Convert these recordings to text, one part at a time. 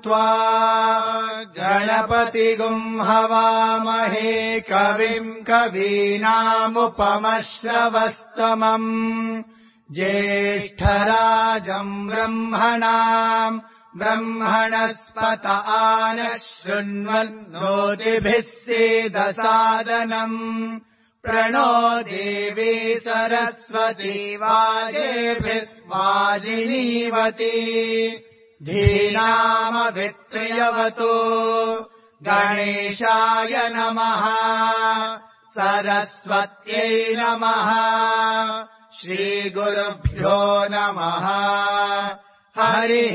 त्वा गणपतिगुं हवामहे कविम् कवीनामुपमश्रवस्तमम् ज्येष्ठराजम् ब्रह्मणाम् ब्रह्मणस्पत आनः शृण्वन्नोतिभिः सीदसादनम् प्रणो देवी सरस्वती वाजेभिर्वाजिनीवती धीनामभित्र्यवतु गणेशाय नमः सरस्वत्यै नमः श्रीगुरुभ्यो नमः हरिः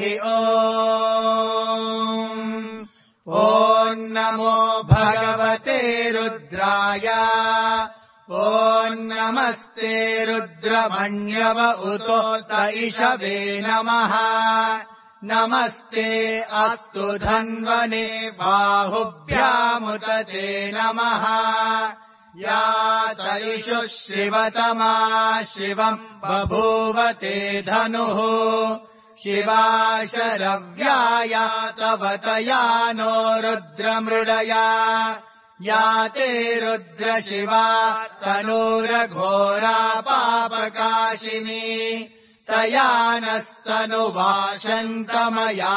ॐ नमो भगवते रुद्राय ॐ नमस्ते रुद्रमण्यव उतोत इषवे नमः नमस्ते अस्तु धन्वने बाहुभ्यामुत ते नमः या तैषु शिवतमा शिवम् बभूवते धनुः शिवा शरव्याया तव तया नो रुद्रमृडया या ते रुद्रशिवा तनूरघोरा पापकाशिनी तया नस्तनुवाशन्तमया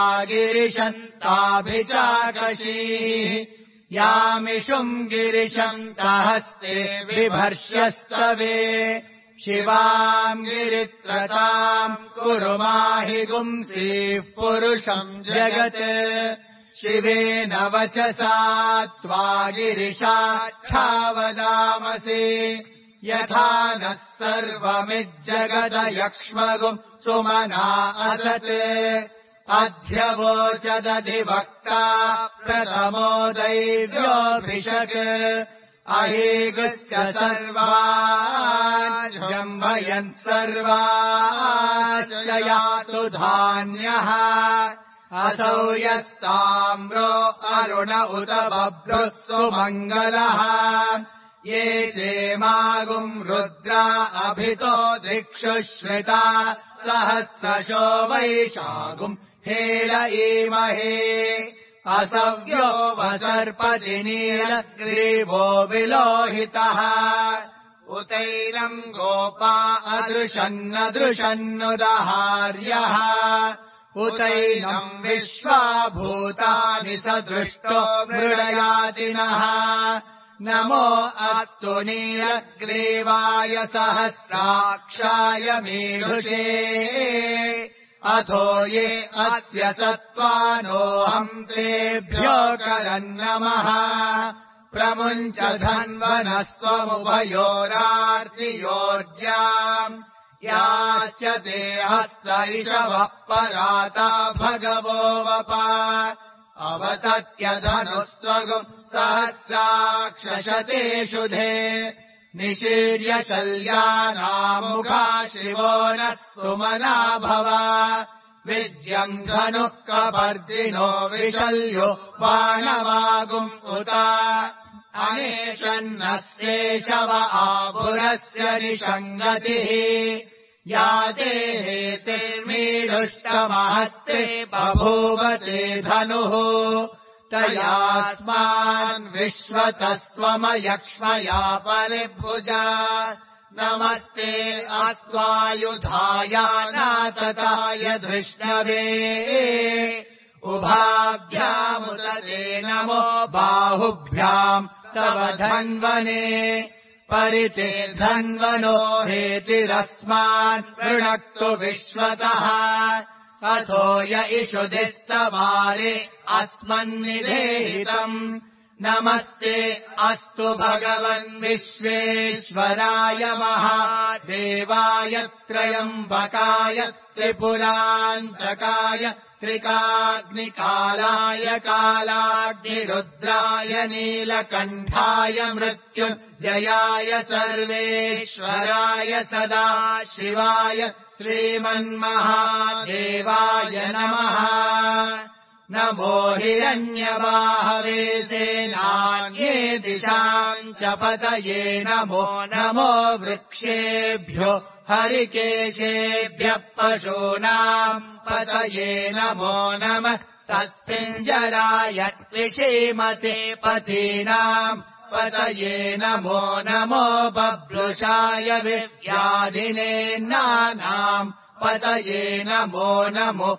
गिरिशन्ताभिचाकशीः यामिषुम् गिरिशन्तहस्ते बिभर्ष्यस्तवे शिवाम् गिरित्रताम् कुरु माहि गुंसीः पुरुषम् जगत् शिवेन वचसा त्वा गिरिशाच्छावदामसि यथा नः सर्वमिज्जगदयक्ष्मगुम् सुमना असत् अध्यवोचदधिवक्ता प्रथमो दैव्योऽभिषक् अहेगश्च सर्वान् जम्भयन् सर्वाश्च यातु धान्यः असौ यस्ताम्रो अरुण उत बभ्रुः सुमङ्गलः ये चेमागुम् रुद्रा अभितो दिक्षु श्रिता सहस्रशो वैशागुम् हेळ ईमहे असव्यो वसर्पति नीलग्रीवो विलोहितः उतैनम् गोपा अदृशन्नदृशन्नुदहार्यः उतैनम् विश्वा भूतानि सदृष्टो मृडयातिनः नमो अस्तु नीलग्रीवाय सहस्राक्षाय मीढुषे अथो ये अस्य सत्त्वानोऽहम् तेभ्यो करन्नमः प्रमुञ्च धन्वनस्त्वमुभयोरार्तियोर्जाम् यास्य ते हस्त इषवः पराता भगवो वपा अवतत्यधनुः स्वगुम् सहस्राक्षशतेषु धे निशीर्य शल्यानामुखा शिवो नः सुमना भव विज्यम् धनुः कपर्दिनो विशल्यो बाणवागुम् उत अनेशन्नस्येषव आभुरस्य निषङ्गतिः या देहेतिर्मीढुष्टमहस्ते बभूवते धनुः तयास्मान् विश्वतस्वमयक्ष्मया परिभुजा नमस्ते अस्त्वायुधाय नातताय धृष्णवे उभाभ्यामुदते नमो बाहुभ्याम् तव धन्वने परिते धन्वनो हेतिरस्मान् वृणक्तु विश्वतः अथो य इषुधिस्तवारे अस्मन्निधेहितम् नमस्ते अस्तु भगवन् विश्वेश्वराय महादेवाय त्रयम्बकाय त्रिपुरान्तकाय त्रिकाग्निकालाय कालाग्निरुद्राय नीलकण्ठाय मृत्युञ्जयाय सर्वेश्वराय सदाशिवाय श्रीमन्महादेवाय नमः नमो हिरण्यबाहवे सेनान्ये दिशाम् च पतये नमो नमो वृक्षेभ्यो हरिकेशेभ्यः पशूनाम् पतये नमो नमः तस्मिञ्जराय त्विषीमते पतीनाम् पतये नमो नमो बभ्रुषाय विव्याधिनेन्नानाम् पतये नमो नमो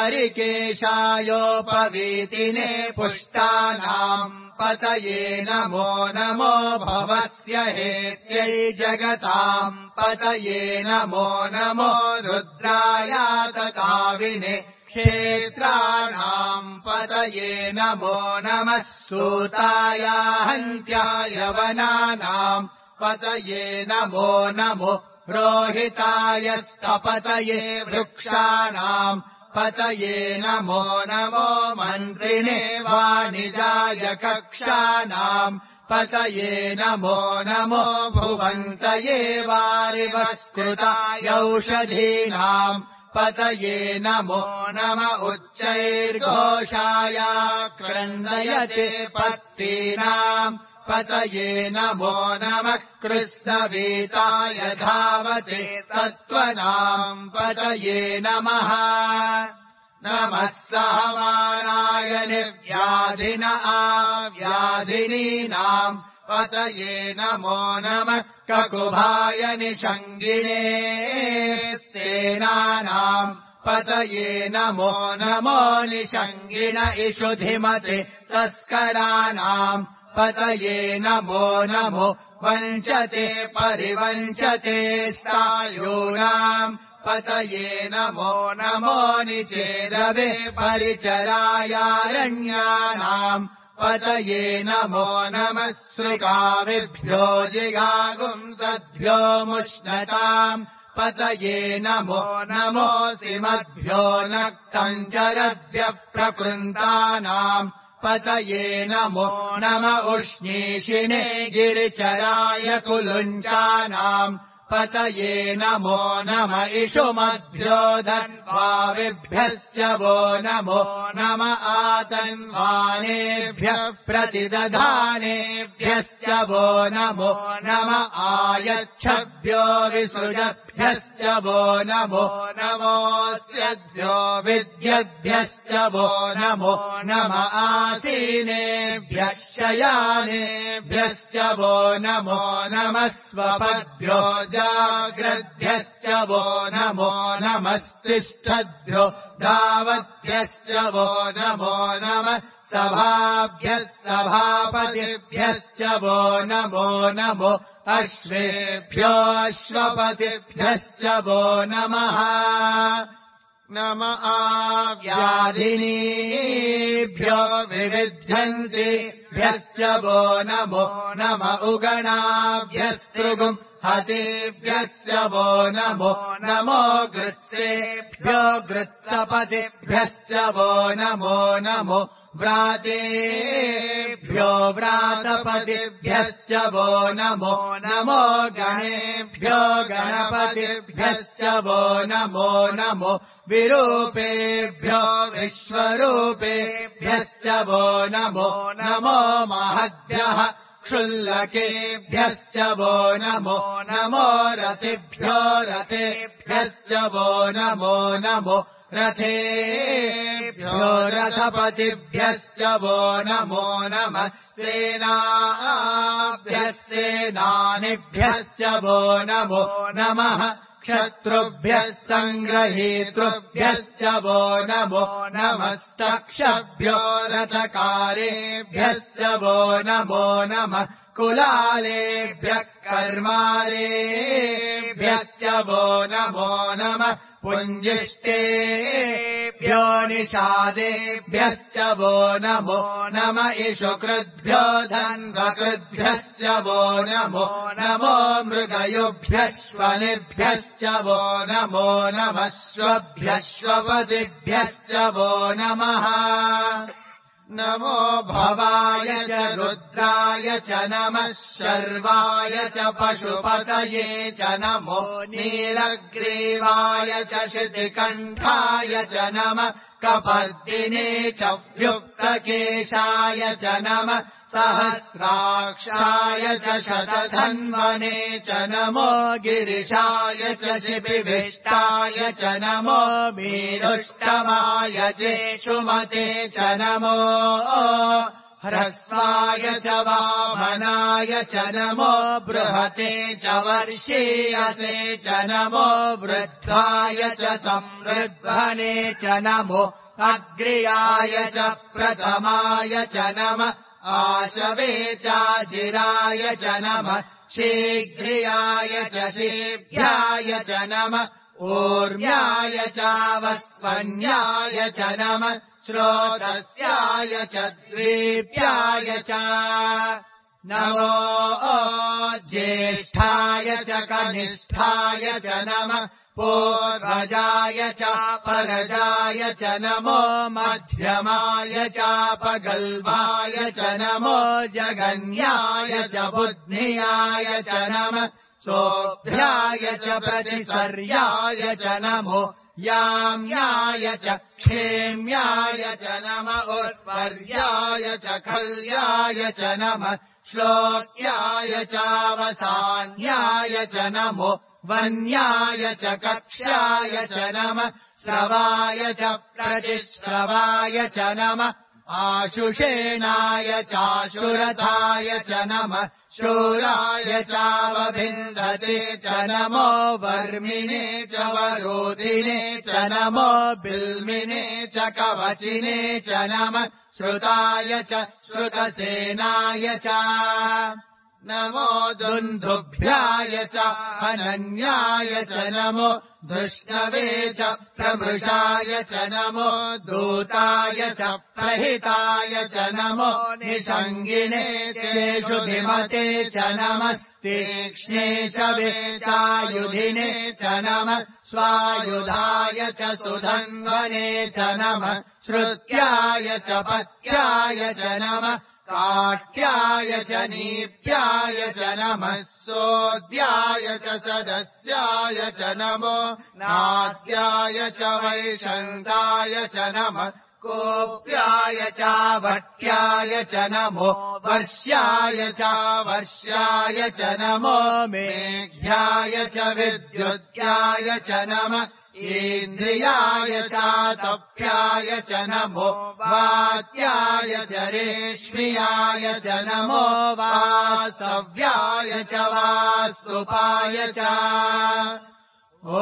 हरिकेशायोपवीतिने पुष्टानाम् पतये नमो नमो भवस्य हेत्यै जगताम् पतये नमो नमो रुद्रायातताविने क्षेत्राणाम् पतये नमो नमः सूताया हन्त्याय वनानाम् पतये नमो नमो रोहिताय स्तपतये वृक्षाणाम् पतये नमो नमो मन्त्रिणे वाणिजाय कक्षाणाम् पतये नमो नमो भुवन्तये वारिवस्कृताय औषधीनाम् पतये नमो नम उच्चैर्घोषाय क्रन्दयते पत्तीनाम् पतये नमो नमः कृष्णवीताय धावते सत्त्वनाम् पतये नमः नमः सहमानाय निर्व्याधिन आव्याधिनीनाम् पतये नमो नमः ककुभाय निषङ्गिणे स्तेनानाम् पतये नमो नमो निषङ्गिण इषुधिमते तस्कराणाम् पतये नमो नमो वञ्चते परिवञ्चते स्थायूनाम् पतये नमो नमो निचेदवे परिचरायारण्यानाम् पतये नमो नमः सृगाविभ्यो जिगागुंसद्भ्यो मुष्णताम् पतये नमो नमोऽसिमद्भ्यो नक्तञ्जरभ्यः प्रकृन्तानाम् पतये नमो नम उष्णीषिणे गिरिचराय कुलुञ्चानाम् पतये नमो नम इषुमद्भ्यो धन्वाविभ्यश्च वो नमो नम आतन्वानेभ्यः प्रतिदधानेभ्यश्च वो नमो नम आयच्छभ्यो विसृजभ्यश्च वो नमो नमोऽस्यभ्यो विद्यभ्यश्च वो नमो नम आसीनेभ्यः शयानेभ्यश्च वो नमो नमः स्वपद्भ्यो जाग्रद्भ्यश्च वो नमो नमस्तिष्ठद्भ्यो धावद्भ्यश्च वो नमो नमः सभाभ्यः सभापतिभ्यश्च वो नमो नमो अश्वेभ्यो अश्वपतिभ्यश्च वो नमः नम आव्याधिनीभ्यो विविध्यन्तिभ्यश्च वो नमो नम उगणाभ्यस्तृगुम् हतेभ्यश्च वो नमो नमो गृत्सेभ्यो गृत्सपतिभ्यश्च वो नमो नमो व्रातेभ्यो व्रातपतिभ्यश्च वो नमो नमो गणेभ्यो गणपतिभ्यश्च वो नमो नमो विरूपेभ्यो विश्वरूपेभ्यश्च वो नमो नमो महद्भ्यः क्षुल्लकेभ्यश्च वो नमो नमो रतिभ्यो रतेभ्यश्च वो नमो नमो रथेभ्यो रथपतिभ्यश्च वो नमो नमः सेनाभ्यः सेनानिभ्यश्च वो नमो नमः क्षत्रुभ्यः सङ्ग्रहीतृभ्यश्च वो नमो नमस्तक्षभ्यो रथकारेभ्यश्च वो नमो नमः कुलालेभ्यः कर्मारेभ्यश्च वो नमो नमः पुञ्जिष्टेभ्यो निषादेभ्यश्च वो नमो नम इषुकृद्भ्यो धन्वकृद्भ्यश्च वो नमो नमो मृगयुभ्यश्वनिभ्यश्च वो नमो नमश्वभ्यश्वपतिभ्यश्च वो नमः नमो भवाय च रुद्राय च नमः शर्वाय च पशुपतये च नमो नीलग्रीवाय च शितिकण्ठाय च नमः कपर्दिने च व्युक्तकेशाय च नमः सहस्राक्षाय च शतधन्वने च नमो गिरिशाय च शिपिविष्टाय च नमो मीरुष्टमाय जेषुमते च नमो ह्रस्वाय च वामनाय च नमो बृहते च वर्षीयसे च नमो वृद्धाय च संवृद्धने च नमो अग्र्याय च प्रथमाय च नमः आशवे चाजिराय च नमः शीघ्रियाय च शीभ्याय च नमः ऊर्म्याय चावस्वन्याय च नमः श्रोतस्याय च द्वीप्याय च नमो ज्येष्ठाय च कनिष्ठाय च नमः पूर्वजाय चापरजाय च नमो मध्यमाय चापगल्भाय च नमो जगन्याय च बुद्ध्याय च नमः सोऽभ्याय च प्रतिसर्याय च नमो याम्याय च क्षेम्याय च नमः उर्वर्याय च खल्याय च नमः श्लोक्याय चावसान्याय च नमो वन्याय च कक्ष्याय च नमः श्रवाय च प्रतिश्रवाय च नमः आशुषेणाय चाशुरथाय च नमः शूराय चावभिन्दते च नमो वर्मिणे च वरोधिने च नमो बिल्मिने च कवचिने च नमः श्रुताय च श्रुतसेनाय च नमो दुन्दुभ्याय च अनन्याय च नमो धृष्णवे च प्रमृषाय च नमो दूताय च प्रहिताय च नमो निषङ्गिने चेषु धिमते च नमस्तीक्ष्णे च वेचायुधिने च नमः स्वायुधाय च सुधन्वने च नमः श्रुत्याय च पत्याय च नमः काट्याय च नीप्याय च नमः सोऽद्याय च सदस्याय च नमो नाद्याय च वैशन्ताय च नमः कोप्याय चावट्याय च नमो वर्ष्याय चावर्ष्याय च नमो मेघ्याय च विद्युत्याय च नमः इन्द्रियाय चातप्याय च नमो वात्याय च रेश्मियाय च नमो वासव्याय च वास्तुपाय च ॐ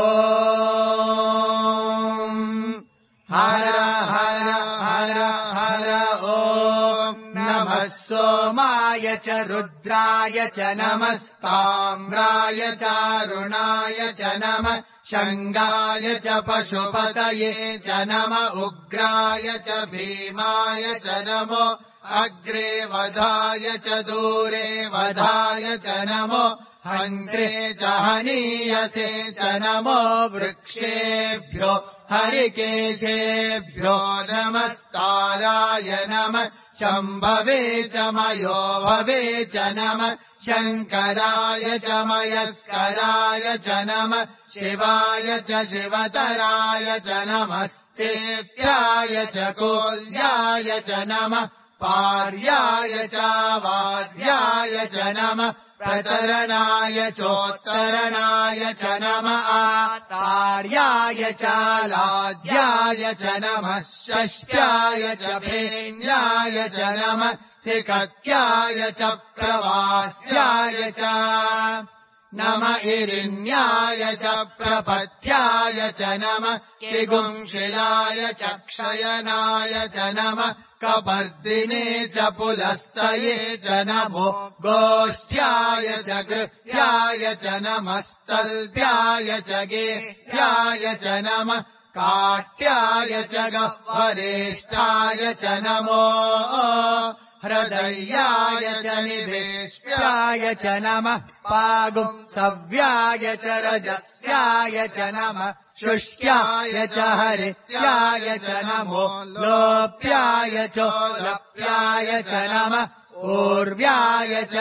हर हर हर हर ॐ नमः सोमाय च रुद्राय च नमस्ताम्राय चारुणाय च नमः शङ्गाय च पशुपतये च नम उग्राय च भीमाय च नमो अग्रे वधाय च दूरे वधाय च नमो हन्त्रे च हनीयसे च नमो वृक्षेभ्यो हरिकेशेभ्यो नमस्ताराय नमः शम्भवे च मयोभवे च नमः शङ्कराय च मयस्कराय च नमः शिवाय च शिवतराय च नमस्तेत्याय च कोल्याय च नमः पार्याय च वाद्याय च नमः प्रतरणाय चोत्तरणाय च नमः आतार्याय च लाद्याय च नमः षष्ट्याय च फेन्याय च नमः सिकत्याय च प्रवाह्याय च नम इरिण्याय च प्रपथ्याय च नमः किगुंशिलाय च क्षयनाय च नमः कपर्दिने च पुलस्तये च नमो गोष्ठ्याय च गृह्याय च नमस्तल्प्याय च गेह्याय च नमः काट्याय च गह्वरेष्ठाय च नमो हृदयाय च निवेश्याय च नमः पागुंसव्याय च रजस्याय च नमः शुष्क्याय च हरित्याय च नमो लोप्याय च लप्याय च नमः ऊर्व्याय च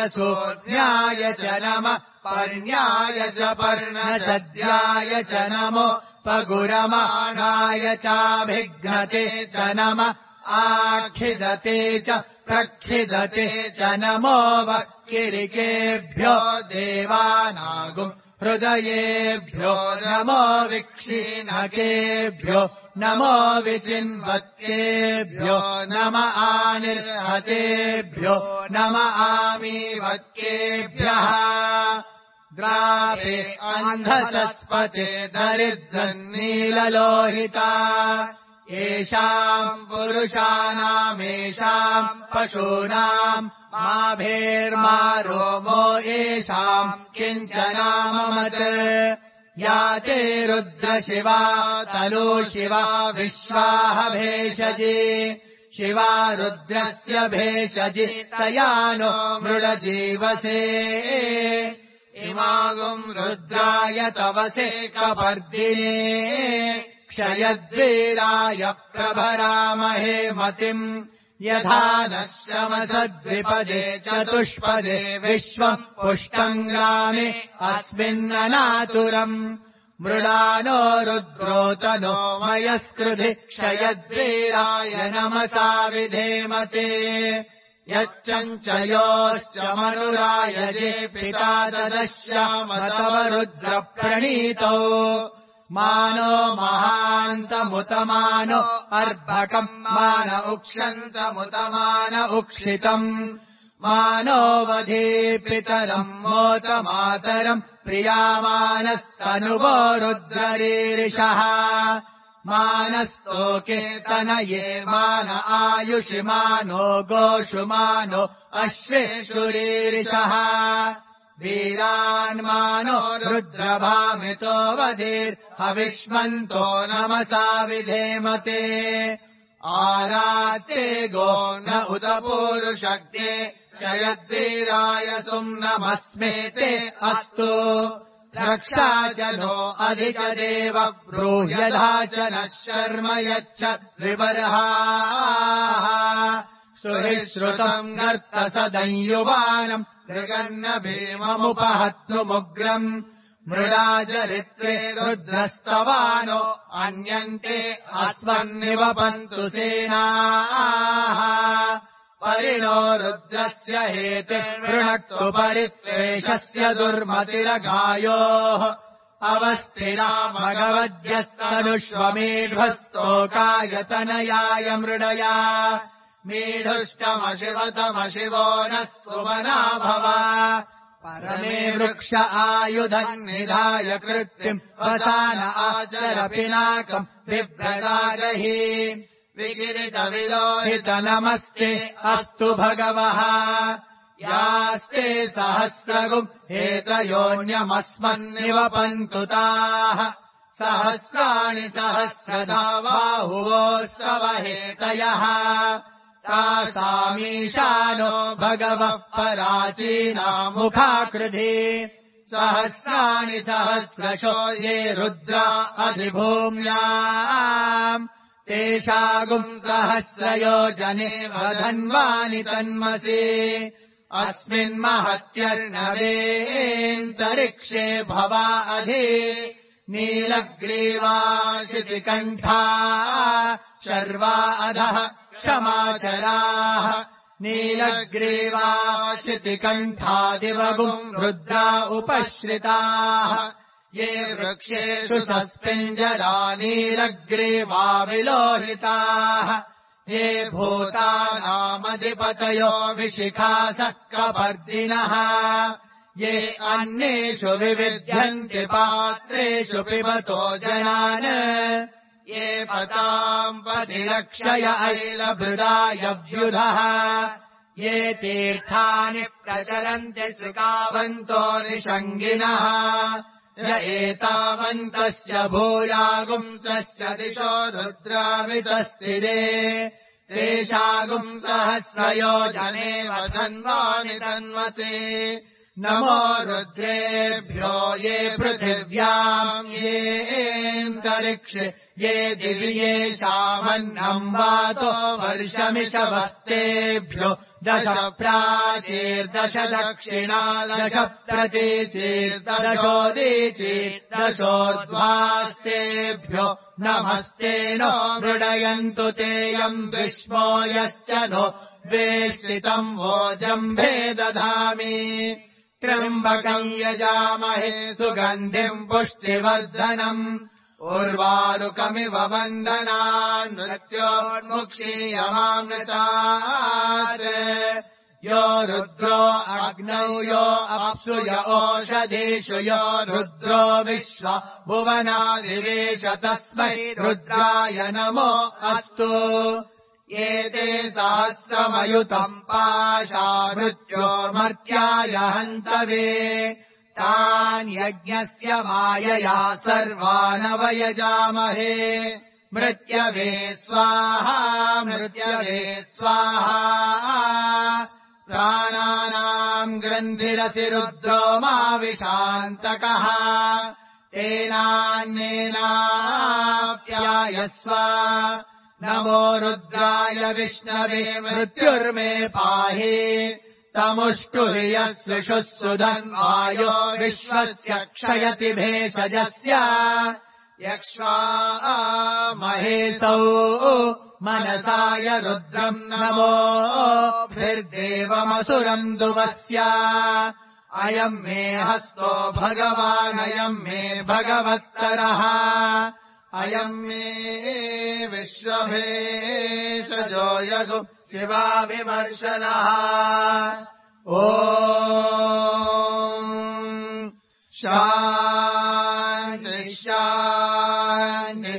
सूर्व्याय च नमः पर्ण्याय च पर्णसद्याय च नमो पगुरमाणाय चाभिघ्नते च नम आखिदते च प्रखिदते च नमो वक्किरिकेभ्यो देवानागुम् हृदयेभ्यो नमो विक्षीणकेभ्यो नमो विचिन्वत्केभ्यो नम आनिर्हतेभ्यो नम आमीवत्केभ्यः द्रावे अन्धसस्पते दरिद्रन्नीललोहिता येषाम् पुरुषाणामेषाम् पशूनाम् माभेर्मारोमो येषाम् किञ्चनाममत् या ते रुद्रशिवा तलो शिवा विश्वाः भेषजे शिवा रुद्रस्य भेषजि तया नो मृडजीवसे इमागुम् रुद्राय तवसे कपर्दिने क्षयद्वीराय प्रभरामहे मतिम् यथा नः शमसद्विपदे चतुष्पदे विश्वम् पुष्टम् ग्रामे अस्मिन्ननातुरम् मृडानो रुद्रोतनो मयस्कृधि क्षयद्वीराय नमसा विधेमते यच्चञ्चयोश्च मनुरायजे पिता ददश्यामतव रुद्रप्रणीतौ मानो महान्तमुतमानो अर्भकम् मान उक्षन्तमुतमान उक्षितम् मानो वधे पितरम् मोतमातरम् प्रियामानस्तनुवो रुद्ररीरिषः मानस्तोके तनये मान आयुषिमानो गोषुमानो अश्वेषुरीरिषः वीरान्मानो रुद्रभामितो वधेर्हविष्मन्तो नमसा विधेमते आराते गो न उत पूरुषज्ञे क्षयद्वीराय सुम्नमस्मेते अस्तु रक्षा च नो अधिकदेव ब्रूह्यधा च नः शर्म यच्छ विबर्हाः सुहिश्रुतम् गर्तसदंयुवानम् मृगन्न भीममुपहत्तुमुग्रम् मृडाचरित्रे रुद्रस्तवानो अन्यन्ते अस्मन्निवपन्तु सेनाः परिणो रुद्रस्य हेतिर्वृणक्तु परित्वेषस्य दुर्मतिरगायोः अवस्थिरा भगवद्यस्तनुष्वमेध्वस्तोकायतनयाय मृडया मेढुष्टमशिवतमशिवो नः सुमना भव परमे वृक्ष आयुधम् निधाय कृत्तिम् वसान आचर पिनाकम् बिभ्रदागहि विगिरितविलोहित नमस्ते अस्तु भगवः यास्ते सहस्रगुम् हेतयोऽन्यमस्मन्निवपन्तु ताः सहस्राणि सहस्रधा बाहुवोस्तव हेतयः तासामीशानो भगवः पराचीनामुखाकृधि सहस्राणि सहस्रशो ये रुद्रा अधिभूम्याम् तेषागुम् सहस्रयोजने वधन्वानि तन्मसि अस्मिन्महत्यर्णवेऽन्तरिक्षे भवा अधि नीलग्रीवा शितिकण्ठा शर्वा अधः क्षमाचराः नीलग्रीवा शितिकण्ठादिवगुम् रुद्रा उपश्रिताः ये वृक्षेषु सस्पिञ्जरा नीलग्रीवा विलोहिताः ये भूतानामधिपतयो विशिखासः कपर्दिनः ये अन्येषु विविध्यन्ति पात्रेषु पिबतो जनान् ये पताम् पतिरक्षय ऐलभृदायव्युधः ये तीर्थानि प्रचलन्ति श्रुकावन्तो निषङ्गिनः य एतावन्तस्य भूयागुंसश्च दिशो रुद्रामितस्थिरे तेषागुम् सहस्रयोजने वधन्वानि तन्वसे नमो रुद्रेभ्यो ये पृथिव्याम् येऽन्तरिक्षे ये दिवि येषामन्नम् वातो वर्षमिषवस्तेभ्यो दश प्राचीर्दश दक्षिणा दश प्रतीचीर्दशोदीचीर्दशोर्ध्वास्तेभ्यो नमस्ते नो मृडयन्तु तेऽयम् विश्वो यश्च नो वेष्टितम् वोजम्भे दधामि त्र्यम्बकम् यजामहे सुगन्धिम् पुष्टिवर्धनम् उर्वारुकमिव वन्दनान् मृत्योन्मुक्षीयमामृतात् यो रुद्रो अग्नौ यो अप्सु य ओषधीषु यो रुद्रो विश्व भुवनादिवेश तस्मै रुद्राय नमो अस्तु एते सहस्रमयुतम् पाशा मृत्योर्मर्त्याय हन्तवे तान् यज्ञस्य मायया सर्वानवयजामहे मृत्यवे स्वाहा मृत्यवे स्वाहा प्राणानाम् ग्रन्थिरसि रुद्रो माविशान्तकः तेनान्येनाप्यायस्व नमो रुद्राय विष्णवे मृत्युर्मे पाहि तमुष्टुहि यस्विषुः सुधन्वायो विश्वस्य क्षयति भेषजस्य यक्ष्वा महेशौ मनसाय रुद्रम् नमोभिर्देवमसुरम् दुवस्य अयम् मे हस्तो भगवानयम् मे भगवत्तरः अयम् मे विश्वभेषजो यगु शिवा विमर्शनः ॐ शान्ति शान्ति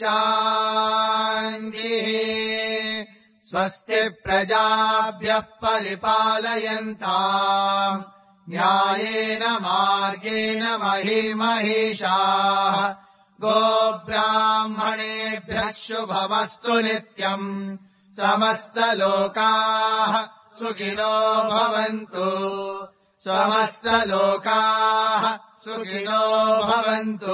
शान्तिः स्वस्ति प्रजाभ्यः परिपालयन्ताम् न्यायेन मार्गेण महीमहीषाः गोब्राह्मणेभ्यः शुभमस्तु नित्यम् समस्तलोकाः सुखिनो भवन्तु समस्तलोकाः सुखिनो भवन्तु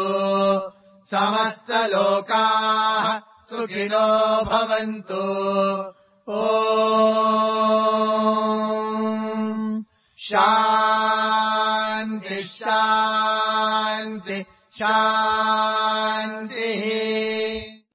समस्तलोकाः सुखिनो भवन्तु ॐ शान्ति शान्ति शान्तिः